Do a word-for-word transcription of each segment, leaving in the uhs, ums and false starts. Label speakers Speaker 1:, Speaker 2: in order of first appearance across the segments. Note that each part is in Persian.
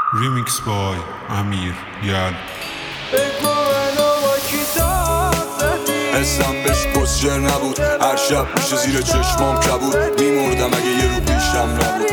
Speaker 1: Remix by امیر یل.
Speaker 2: حسم بهش پسجر نبود، هر شب میشه زیر چشمام کبود، میمردم اگه یه رو پیشم نبود.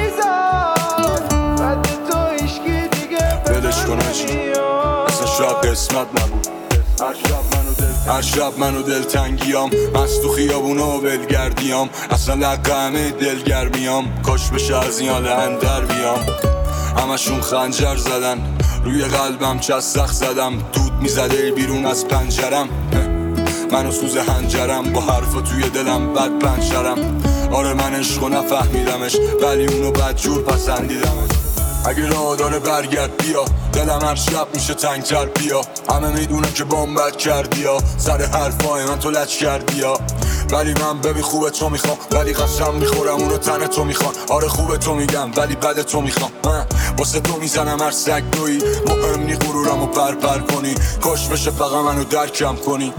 Speaker 2: ولش کن هجی اصلا شاید قسمت نبود. هر شب منو دلتنگیام، از تو خیابون و ولگردیام، اصلا لقمه دلگرمیام، کاش بشه از این حال اندر بیام. همشون خنجر زدن روی قلبم، چسخ زدم دود میزده بیرون از پنجرم. منو سوز هنجرم با حرفا توی دلم بد پنجرم. آره من عشقو نفهمیدمش ولی اونو بدجور پسندیدمش. اگه راه داره برگرد بیا، دلم هر شب میشه تنگتر بیا. همه میدونه که بام بد کردی یا سر حرفای من تو لچ کردی یا، ولی من ببین خوبه تو میخوام، ولی قسم میخورم اونو تن تو میخوان. آره خوبه تو میگم ولی بد تو میخوام. واسه تو میزنم هر سگ دوی، مهم نی غرورم و پر پر کنی، کاش بشه فقط منو درکم کنی.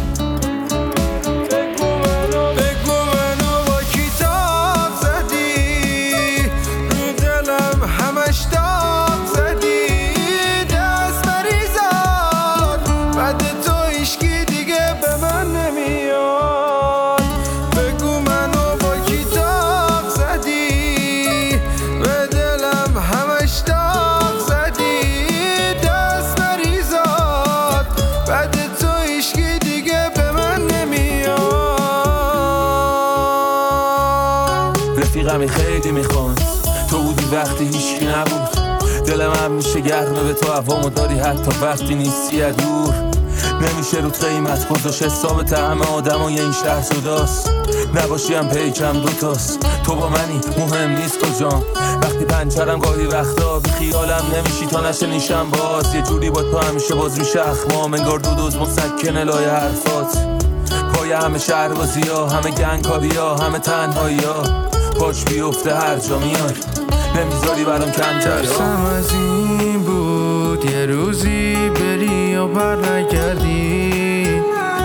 Speaker 3: رفیقمی خیلی میخوان، تو بودی وقتی هیچکی نبود. دلم هم میشه گرمه به تو عوامو داری حتی وقتی نیستی دور. نمیشه رو قیمت گذاشت، حساب طعم آدم و یه این شهر جداست. نباشیم پیکم دوتاست، تو با منی مهم نیست کجام. وقتی پنچرم گاهی وقتا بی خیالم نمیشی تا نشه نیشم باز. یه جوری با تو همیشه باز میشه اخمام، انگار دو دوز مسکنه لای حرفات. پای همه شهربازی ها، همه گنگکاری ها، همه تنهایی ها، پاچ بیفته هر جا میای نمیذاری برام کم جایی.
Speaker 4: درسم از این بود یه روزی بری و بر نگردی،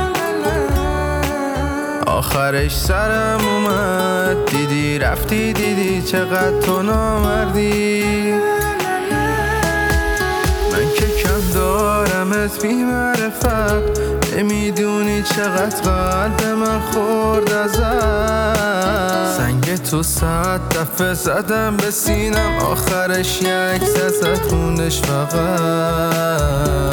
Speaker 4: آخرش سرم اومد دیدی رفتی، دیدی چقدر تو نامردی. من که کم دارمت بی معرفت، نمیدونی چقدر قلب من خورد ازت. سنگ تو صد دفعه زدم به سینم، آخرش یک زد خوندش فقط.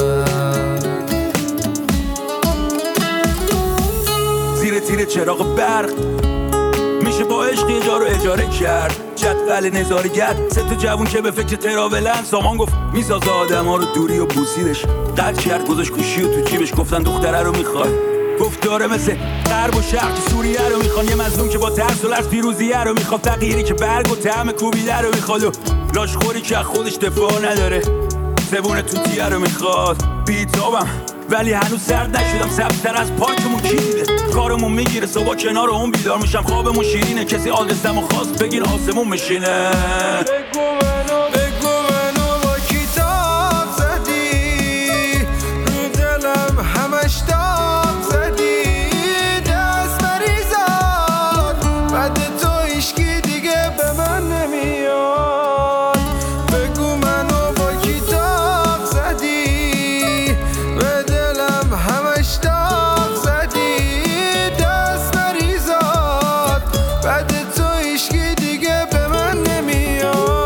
Speaker 3: زیر تیر چراغ برق میشه با عشق یه جا رو اجاره کرد. جدول نظارگر سه تا جوون که به فکر تراولن، سامان گفت میسازه آدم ها رو دوری و بوسیدش. قد کرد گذاشت گوشی و تو جیبش، گفتن دختره رو میخواد. گفت داره مثل غرب و شرق که سوریه رو میخوان، یه مظلوم که با ترس و لرز پیروزیه رو میخواد، فقیری که برگ و طعم کوبیده رو میخواد، و لاشخوری که خودش دفاع نداره، زبون توتیه رو میخواد. بیتابم ولی هنوز سرد نشدم، سبزتر از پاکمون کی دیده. کارمون میگیره صبح کنار اون بیدار میشم، خوابمون شیرینه کسی آدرسمو خواست بگیر آسمون میشینه.
Speaker 4: بگو منو بگو منو با کتاب زدی، رو دلم همش داغ زدی، دست مریزاد بعد تو هیچکی دیگه به من نمیاد. بگو منو با کتاب زدی، به دلم همش داغ زدی، دست مریزاد بعد تو هیچکی دیگه به من نمیاد.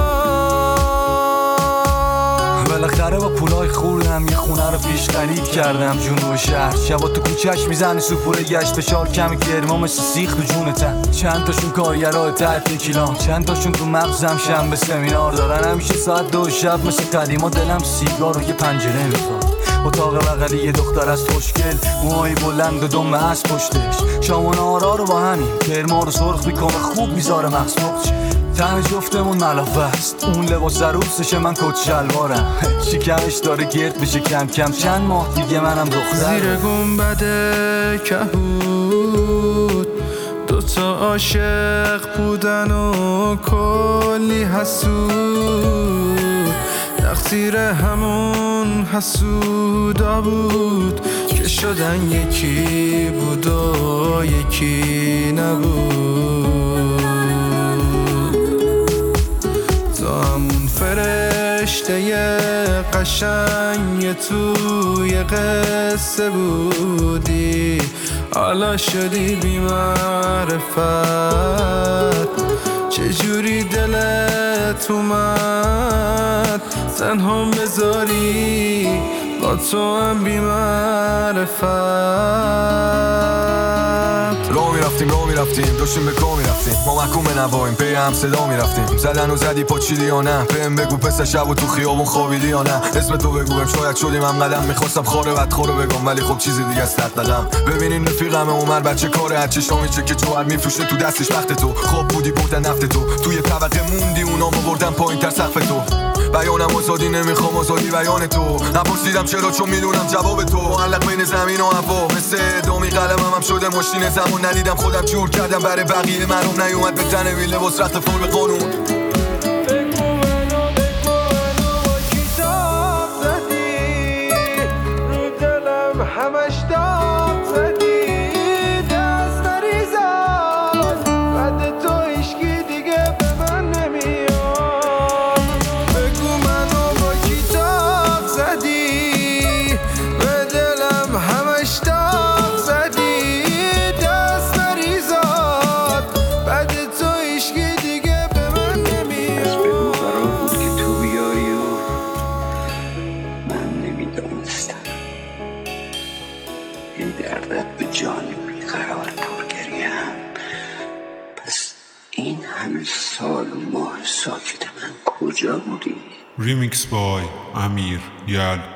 Speaker 5: بالاخره با پولای خوردم یه خونه رو پیش خرید کردم جنوب شهر. شبا تو کوچه‌اش میزنه سوپوره گشت، فشار کمی گرما مثل سیخ تو جونتن. چند تاشون کارگرای تحت کیلان، چند تاشون تو مغزم شنبه سمینار دارن. همیشه ساعت دو شب مثل قدیما دلم سیگار و یه پنجره میخواد. اتاق بغلی یه دختر از خوشگل، موهای بلند و دم از پشتش. شام و نهارا رو با همین کرما رو سرخ میکنه، خوب میذاره مغز مخچ. تن جفتمون ملافه است، اون لباس عروسشه من کت شلوارم. شکمش داره گرد میشه کم کم، چند ماه دیگه منم دختر.
Speaker 4: زیر گنبد کهود دوتا عاشق بودن و کلی حسود، تقصیر همون حسودا بود که شدن یکی بود و یکی نبود. تا همون فرش رشته قشنگ توی قصه بودی، حالا شدی بی معرفت. چجوری دلت اومد تنها بذاری با تو هم بی معرفت.
Speaker 5: رو میرفتیم رو میرفتیم داشتیم به کو میرفتیم، ما محکوم نباییم پی هم صدا میرفتیم. زدن و زدی پاچیدی یا نه، بهم بگو پس شب و تو خیابون خوابیدی یا نه. اسم تو بگویم شاید شدیم هم قدم، میخواستم خاره بدخور رو بگم ولی خب چیزی دیگه است دقدقم. ببینین رفیقم عمر بچه کاره، هرچی شامیچه که جوهر میفروشه تو دستش وقت تو. خواب بودی بردن نفت تو، توی طبقه موندی اونامو بردن پایین تر سقف تو. بیانم آزادی نمیخوام آزادی بیان تو، نپرسیدم چرا چون میدونم جواب تو. معلق بین زمین و هوا مثل ادامی قلمم هم شده ماشین زمان. ندیدم خودم جور کردم برای بقیه مرام نیومد به تن وی لباس رخت فرم قانون.
Speaker 4: همش داد زدی دست نریزاد، بعد تو عشقی دیگه به من نمیاد. بگو منو با کتاب زدی، به دلم همش داد زدی دست نریزاد، بعد تو عشقی دیگه به من نمیاد.
Speaker 6: از بگو قرار بود که تو بیایی و من نمیدونستم این دردت به جان بیقرار پرگریم. پس این همه سال و ماه ساکت من کجا بودی؟
Speaker 1: Remix by Amir Yal.